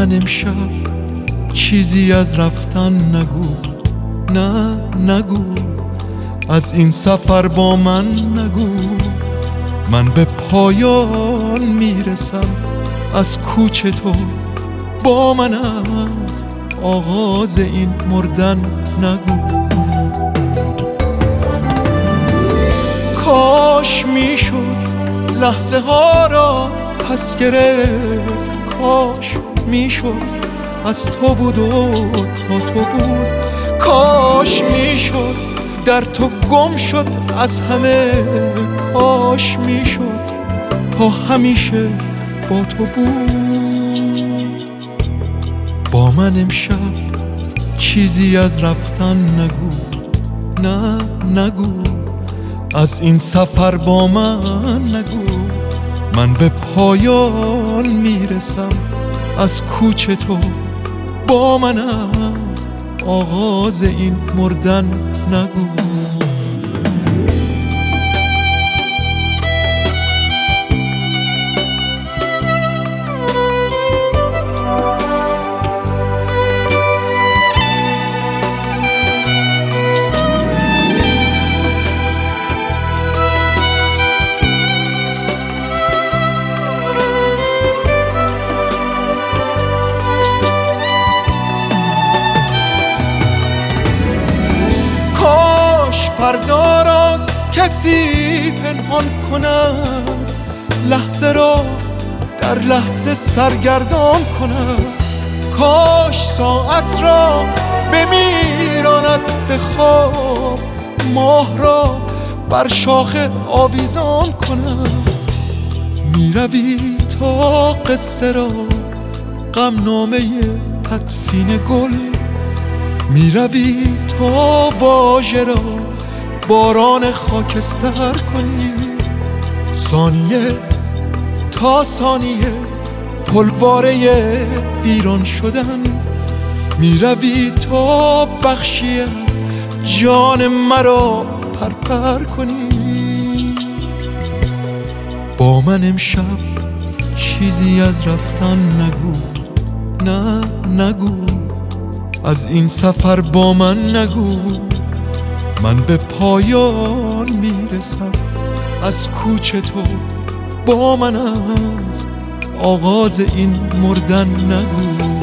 من امشب چیزی از رفتن نگو، نه نگو، از این سفر با من نگو. من به پایان میرسم از کوچ تو، با من از آغاز این مردن نگو. کاش میشد لحظه ها را پس گرفت، کاش میشد از تو بود و تا تو بود، کاش میشد در تو گم شد از همه، کاش میشد تا همیشه با تو بود. با من امشب چیزی از رفتن نگو، نه نگو، از این سفر با من نگو. من به پایان میرسم از کوچ تو، با من از آغاز این مردن نگو. فردا را کسی پنهان کند، لحظه را در لحظه سرگردان کند. کاش ساعت را بمیراند به خواب، ماه را بر شاخه آویزان کند. میروی تا قصه را غمنامه تدفین گل، میروی تا واژه را باران خاکستر کنی. ثانیه تا ثانیه پلواره ویران شدن، میروی تا بخشی از جان مرا پرپر کنی. با من امشب چیزی از رفتن نگو، نه نگو، از این سفر با من نگو. من به پایان میرسم از کوچ تو، با من از آغاز این مردن نگو.